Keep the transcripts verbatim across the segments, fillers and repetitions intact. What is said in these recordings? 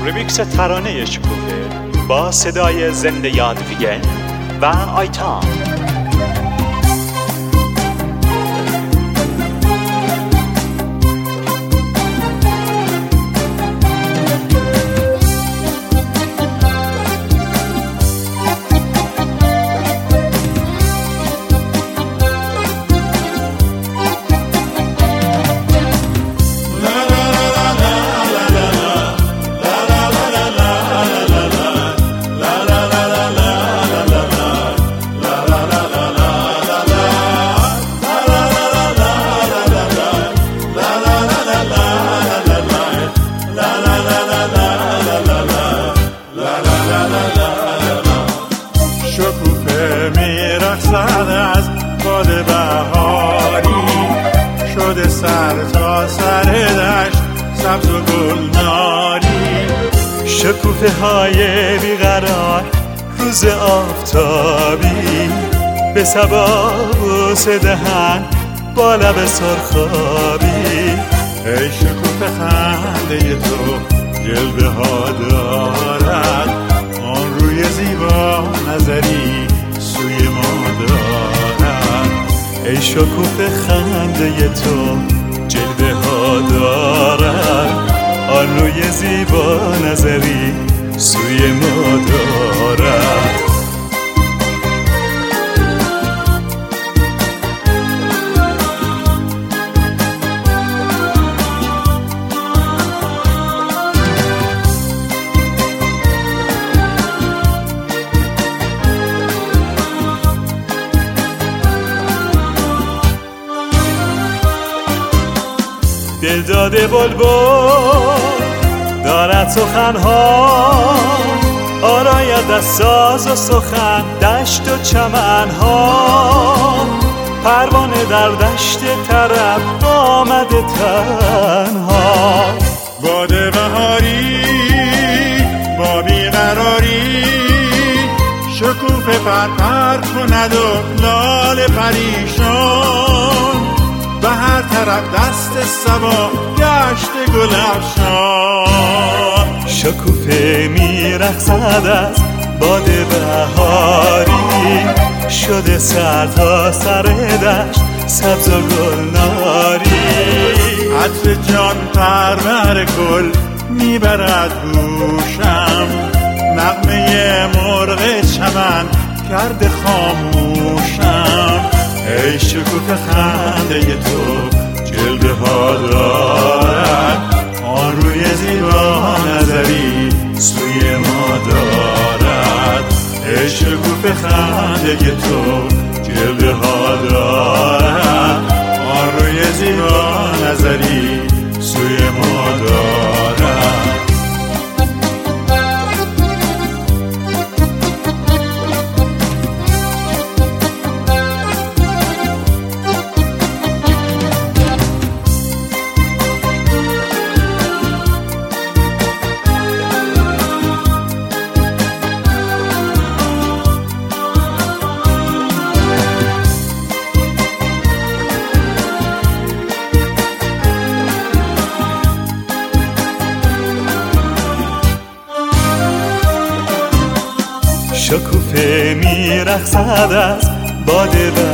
ریمیکس ترانه شکوفه با صدای زنده یادویگن و آیتام. شکوفه میرقصد از باد بهاری، شده سر تا سر دشت سبز و گلناری. شکوفه های بیقرار روز آفتابی، به صبا بوسه دهن با لب سرخابی. ای شکوفه خنده تو جلوه ها دارد، آن روی زیبا نظری سوی ما دارد. ای شکوفه خنده تو جلوه ها دارد، آن روی زیبا نظری سوی ما دارد. دل داده بلبل دارد سخنها، آراید از ساز و سخن دشت و چمنها. پروانه در دشت طرب آمده تنها. باد بهاری با بیقراری، شکوفه پرپر کند و لاله پریشان. به هر طرف دست صبا گشت گل افشان. شکوفه میرقصد از باد بهاری، شده سر تا سر دشت سبز و گلناری. عطر جان پرور گل میبرد گوشم، نغمه مرغ چمن کرده خاموشم. ای شکوفه خنده تو جلوه ها دارد، آن روی زیبا نظری سوی ما دارد. ای شکوفه خنده تو جلوه ها دارد، آن روی زیبا نظری سوی ما دارد. شکوفه میرقصد از باد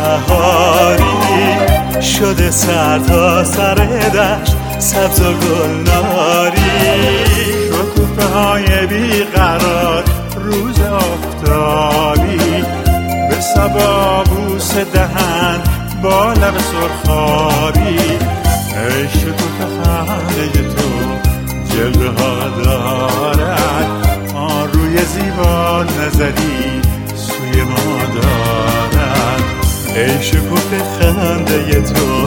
بهاری، شده سر تا سر دشت سبز و گلناری. شکوفه های بیقرار روز آفتابی، به صبا بوسه دهن با لب سرخابی. ای شکوفه خنده تو جلوه ها دارد، آن روی زیبا نظری سوی ما دارد. ای شکوفه خنده تو